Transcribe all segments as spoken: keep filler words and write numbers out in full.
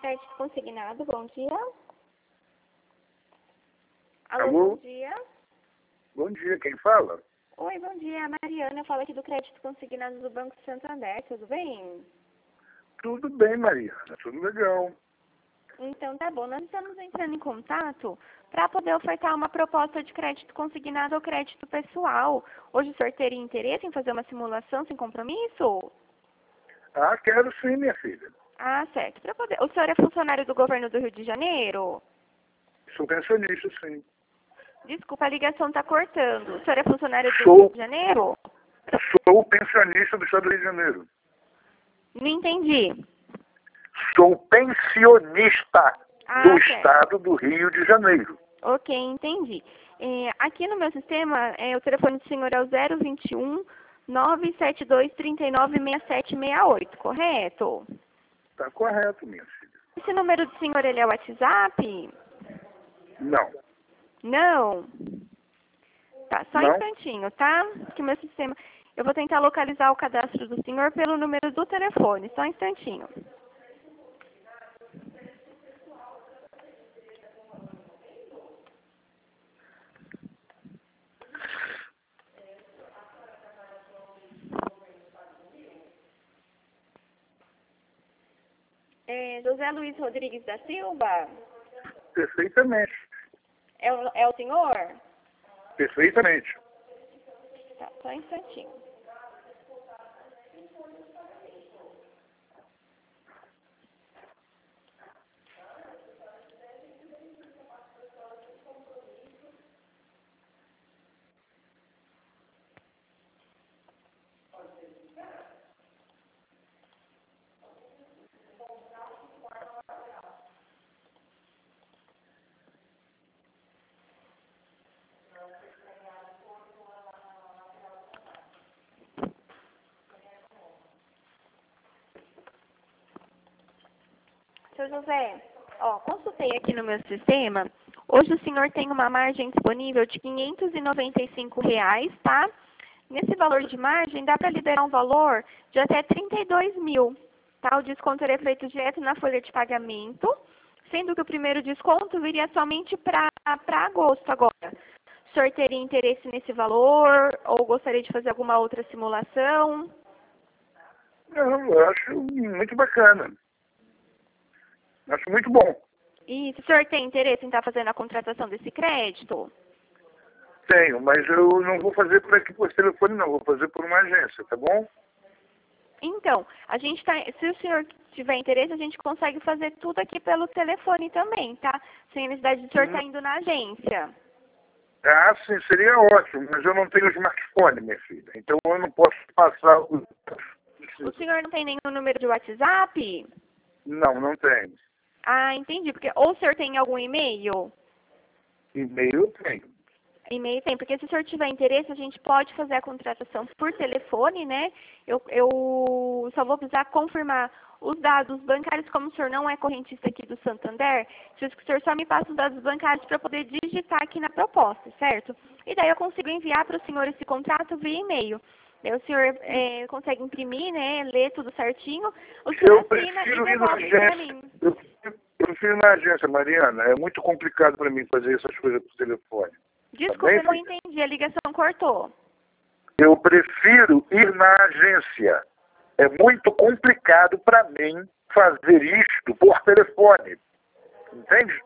Crédito consignado, bom dia. Alô, Alô? bom dia. Bom dia, quem fala? Oi, bom dia, Mariana. Eu falo aqui do Crédito Consignado do Banco Santander, tudo bem? Tudo bem, Mariana, tudo legal. Então tá bom, nós estamos entrando em contato para poder ofertar uma proposta de crédito consignado ou crédito pessoal. Hoje o senhor teria interesse em fazer uma simulação sem compromisso? Ah, quero sim, minha filha. Ah, certo. Pra poder... O senhor é funcionário do governo do Rio de Janeiro? Sou pensionista, sim. Desculpa, a ligação está cortando. O senhor é funcionário do Sou, Rio de Janeiro? sou pensionista do Estado do Rio de Janeiro. Não entendi. Sou pensionista Ah, do certo. Estado do Rio de Janeiro. Ok, entendi. É, aqui no meu sistema, é, o telefone do senhor é o zero vinte e um, nove sete dois, trinta e nove, sessenta e sete sessenta e oito, correto? Tá correto, minha filha. Esse número do senhor, ele é o WhatsApp? Não. Não? Tá, só um Não? instantinho, tá? Que o meu sistema... Eu vou tentar localizar o cadastro do senhor pelo número do telefone, só um instantinho. É, José Luiz Rodrigues da Silva? Perfeitamente. É o, é o senhor? Perfeitamente. Tá, só um instantinho. Seu José, ó, consultei aqui no meu sistema. Hoje o senhor tem uma margem disponível de quinhentos e noventa e cinco reais, tá? Nesse valor de margem, dá para liberar um valor de até trinta e dois mil, tá? O desconto seria feito direto na folha de pagamento, sendo que o primeiro desconto viria somente para agosto agora. O senhor teria interesse nesse valor ou gostaria de fazer alguma outra simulação? Não, eu acho muito bacana. Acho muito bom. E se o senhor tem interesse em estar fazendo a contratação desse crédito? Tenho, mas eu não vou fazer por aqui por telefone, não. Vou fazer por uma agência, tá bom? Então, a gente tá, se o senhor tiver interesse, a gente consegue fazer tudo aqui pelo telefone também, tá? Sem necessidade de o senhor estar indo na agência. Ah, sim, seria ótimo, mas eu não tenho smartphone, minha filha. Então eu não posso passar o... O senhor não tem nenhum número de WhatsApp? Não, não tenho. Ah, entendi. Porque, ou o senhor tem algum e-mail? E-mail eu tenho. E-mail tem, porque se o senhor tiver interesse, a gente pode fazer a contratação por telefone, né? Eu, eu só vou precisar confirmar os dados bancários, como o senhor não é correntista aqui do Santander, preciso que o senhor só me passe os dados bancários para poder digitar aqui na proposta, certo? E daí eu consigo enviar para o senhor esse contrato via e-mail. Daí o senhor é, consegue imprimir, né, ler tudo certinho, o senhor Eu assina e prefiro ir na devolve para agência. mim. Eu, eu prefiro ir na agência, Mariana. É muito complicado para mim fazer essas coisas por telefone. Desculpa, Tá bem, eu não filha? entendi, a ligação cortou. Eu prefiro ir na agência. É muito complicado para mim fazer isto por telefone. Entende?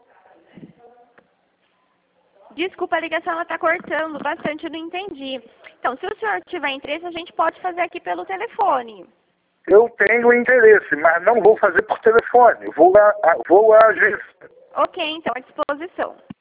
Desculpa, a ligação está cortando bastante, eu não entendi. Então, se o senhor tiver interesse, a gente pode fazer aqui pelo telefone. Eu tenho interesse, mas não vou fazer por telefone. Vou à, à- vou à agência. Ok, então, à disposição.